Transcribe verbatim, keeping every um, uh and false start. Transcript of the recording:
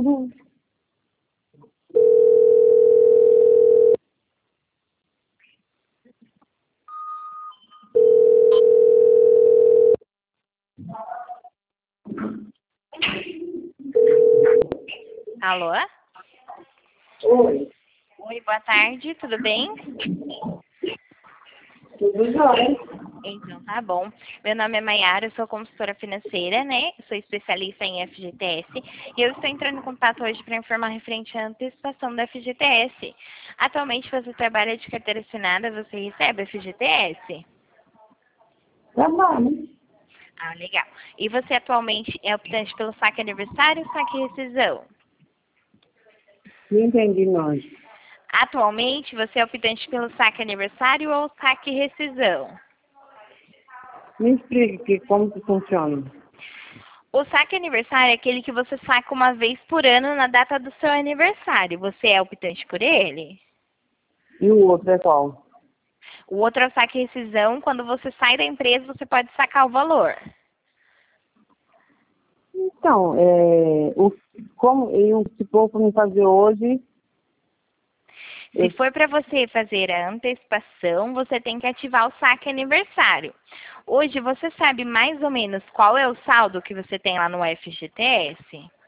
Alô? Oi. Oi, boa tarde, tudo bem? Tudo jóia? Então, tá bom. Meu nome é Maiara, eu sou consultora financeira, né? Sou especialista em F G T S. E eu estou entrando em contato hoje para informar referente à antecipação da F G T S. Atualmente você trabalha de carteira assinada, você recebe F G T S? Trabalho. Ah, legal. E você atualmente é optante pelo saque aniversário ou saque rescisão? Não entendi, não. Atualmente você é optante pelo saque aniversário ou saque rescisão? Me explique que, como que funciona. O saque aniversário é aquele que você saca uma vez por ano na data do seu aniversário. Você é optante por ele? E o outro é qual? O outro é o saque rescisão. Quando você sai da empresa, você pode sacar o valor. Então, é, o, como eu, se for para me fazer hoje, Se eu, for para você fazer a antecipação, você tem que ativar o saque aniversário. Hoje, você sabe mais ou menos qual é o saldo que você tem lá no F G T S?